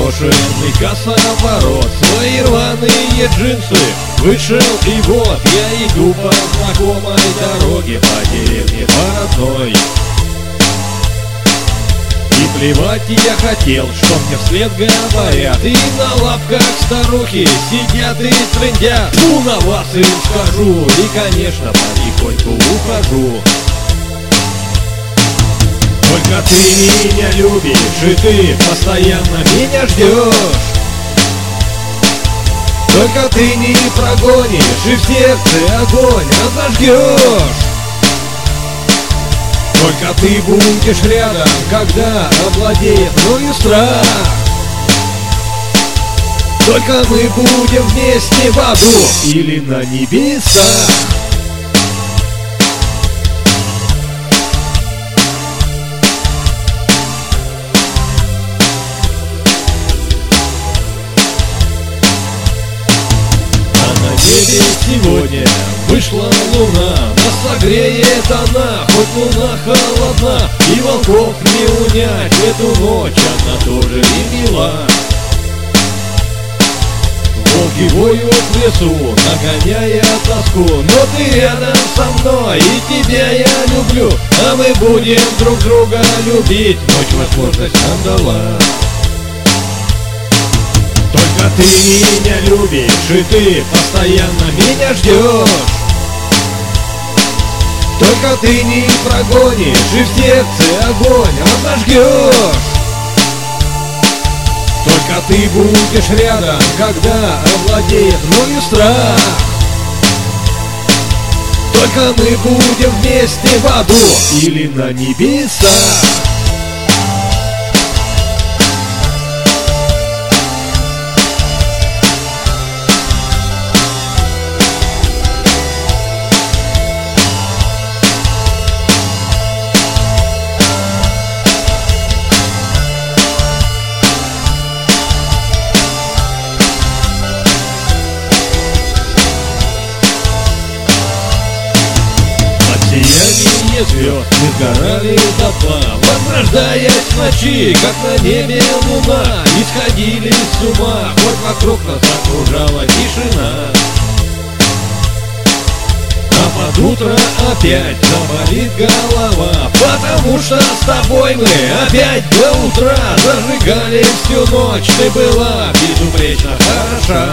Поношенный косоворот, свои рваные джинсы, вышел и вот я иду по знакомой дороге, по деревне по родной. И плевать я хотел, что мне вслед говорят, и на лавках старухи сидят и трындят. Фу, на вас им скажу, и конечно потихоньку ухожу. Только ты меня любишь, и ты постоянно меня ждешь. Только ты не прогонишь, и в сердце огонь разожгешь. Только ты будешь рядом, когда овладеет мною страх. Только мы будем вместе в аду или на небесах. Сегодня вышла луна, нас согреет она, хоть луна холодна, и волков не унять эту ночь, она тоже и мила. Волки воют в лесу, нагоняя тоску, но ты рядом со мной, и тебя я люблю, а мы будем друг друга любить, ночь возможность нам дала. Только ты меня любишь, и ты постоянно меня ждешь. Только ты не прогонишь, и в сердце огонь разожгешь. Только ты будешь рядом, когда овладеет мною страх. Только мы будем вместе в аду или на небесах. Звезд мы сгорали дотла, возрождаясь в ночи, как на небе луна. И сходили с ума, хоть вокруг нас окружала тишина. А под утро опять заболит голова, потому что с тобой мы опять до утра зажигали всю ночь. Ты была безупречно хороша.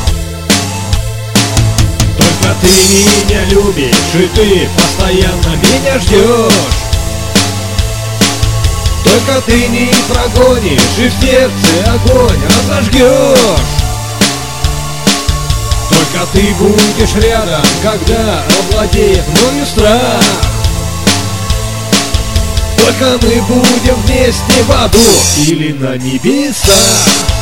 Только ты меня любишь, и ты постоянно меня ждешь. Только ты не прогонишь, и в сердце огонь разожгешь. Только ты будешь рядом, когда овладеет мною страх. Только мы будем вместе в аду или на небесах.